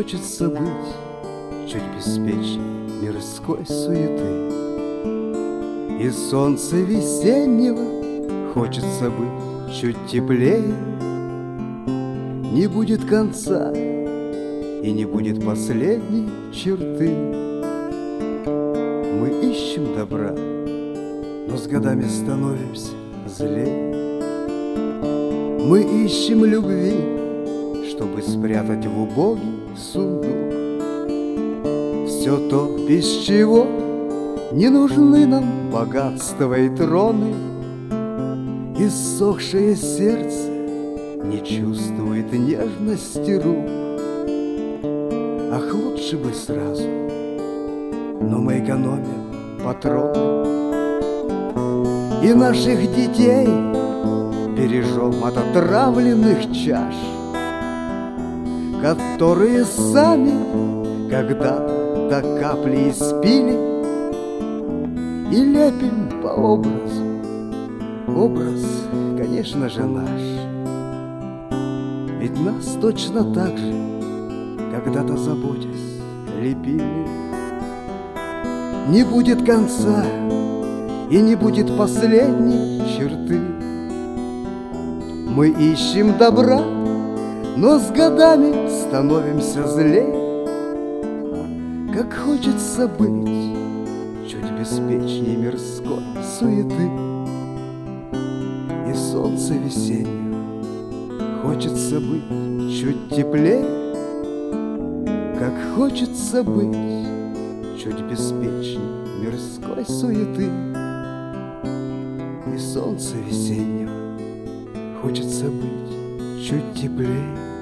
хочется быть чуть беспечней мирской суеты. И солнца весеннего хочется быть чуть теплее. Не будет конца и не будет последней черты. Мы ищем добра, но с годами становимся злее. Мы ищем любви, чтобы спрятать в убогий сундук все то, без чего не нужны нам богатства и троны. Иссохшее сердце не чувствует нежности рук. Ах, лучше бы сразу, но мы экономим патроны. И наших детей бережем от отравленных чаш, которые сами когда-то до капли испили. И лепим по образу, образ, конечно же, наш. Ведь нас точно так же, когда-то заботясь, лепили. Не будет конца и не будет последней черты. Мы ищем добра, но с годами становимся злее. Как хочется быть чуть беспечней мирской суеты. И солнце весеннего хочется быть чуть теплее. Как хочется быть чуть беспечней мирской суеты. И солнце весеннего хочется быть чуть теплее.